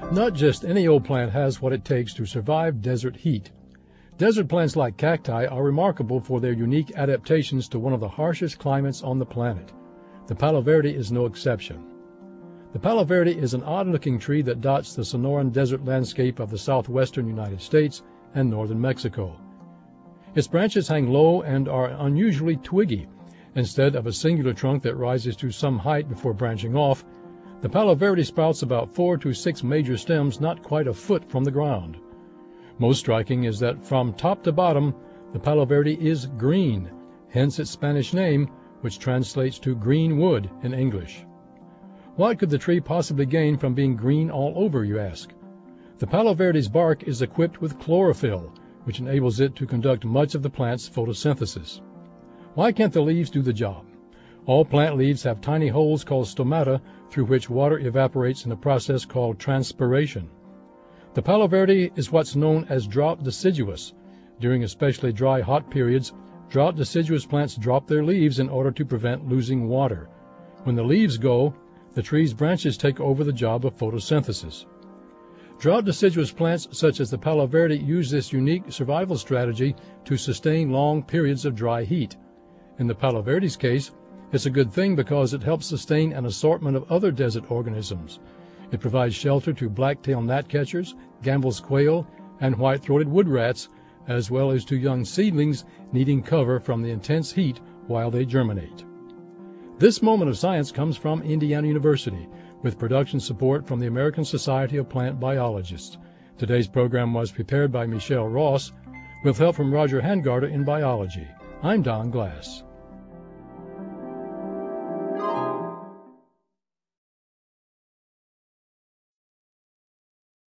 Not just any old plant has what it takes to survive desert heat. Desert plants like cacti are remarkable for their unique adaptations to one of the harshest climates on the planet. The Palo Verde is no exception. The Palo Verde is an odd-looking tree that dots the Sonoran desert landscape of the southwestern United States and northern Mexico. Its branches hang low and are unusually twiggy. Instead of a singular trunk that rises to some height before branching off, the Palo Verde sprouts about 4 to 6 major stems not quite a foot from the ground. Most striking is that from top to bottom, the Palo Verde is green, hence its Spanish name, which translates to green wood in English. What could the tree possibly gain from being green all over, you ask? The Palo Verde's bark is equipped with chlorophyll, which enables it to conduct much of the plant's photosynthesis. Why can't the leaves do the job? All plant leaves have tiny holes called stomata through which water evaporates in a process called transpiration. The Palo Verde is what's known as drought deciduous. During especially dry, hot periods, drought deciduous plants drop their leaves in order to prevent losing water. When the leaves go, the tree's branches take over the job of photosynthesis. Drought deciduous plants such as the Palo Verde use this unique survival strategy to sustain long periods of dry heat. In the Palo Verde's case, it's a good thing because it helps sustain an assortment of other desert organisms. It provides shelter to black-tailed gnatcatchers, Gambel's quail, and white-throated wood rats, as well as to young seedlings needing cover from the intense heat while they germinate. This moment of science comes from Indiana University, with production support from the American Society of Plant Biologists. Today's program was prepared by Michelle Ross, with help from Roger Hangarter in biology. I'm Don Glass.